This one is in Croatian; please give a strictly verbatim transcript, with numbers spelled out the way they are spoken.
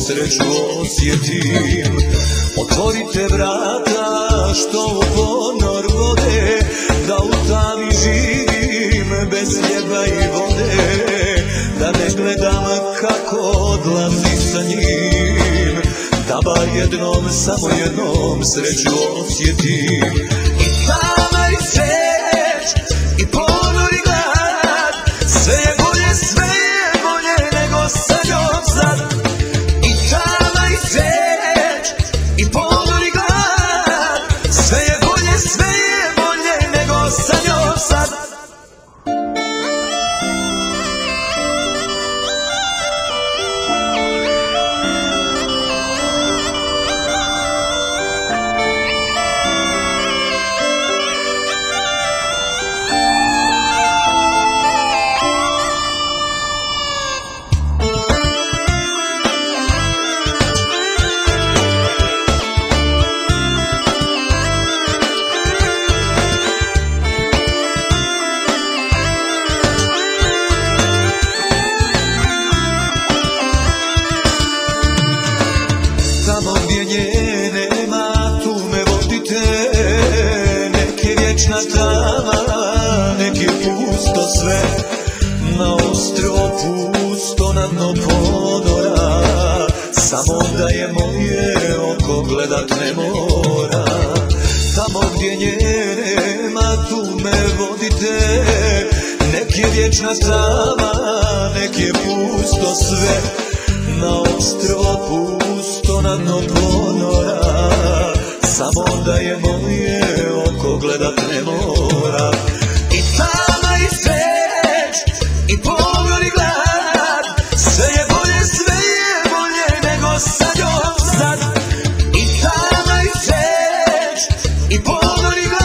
sreću osjetim. Otvorite vrata što u ponor vode, da u tami živim bez hljeba i vode, da ne gledam kako odlazi sa njim, da bar jednom, samo jednom sreću osjetim. I tama i sreć i ponor i glad, sve je bolje, sve je bolje nego sa njom sad. I tama i sreć i ponor i glad, sve je bolje, sve je bolje nego sa njom sad. Tamo gdje nje nema, tu me vodite, nek je vječna tama, nek je pusto sve, na ostrvo pusto, na dno ponora, samo da je moje oko gledat ne mora. Tamo gdje nje nema, tu me vodite, nek je vječna tama, nek je pusto sve, na ostrvo pusto, na dno ponora, samo da je moje oko gledat ne mora. I tama i sreć i ponor i glad, sve je bolje, sve je bolje nego sa njom sad. I tama i sreć i ponor i glad,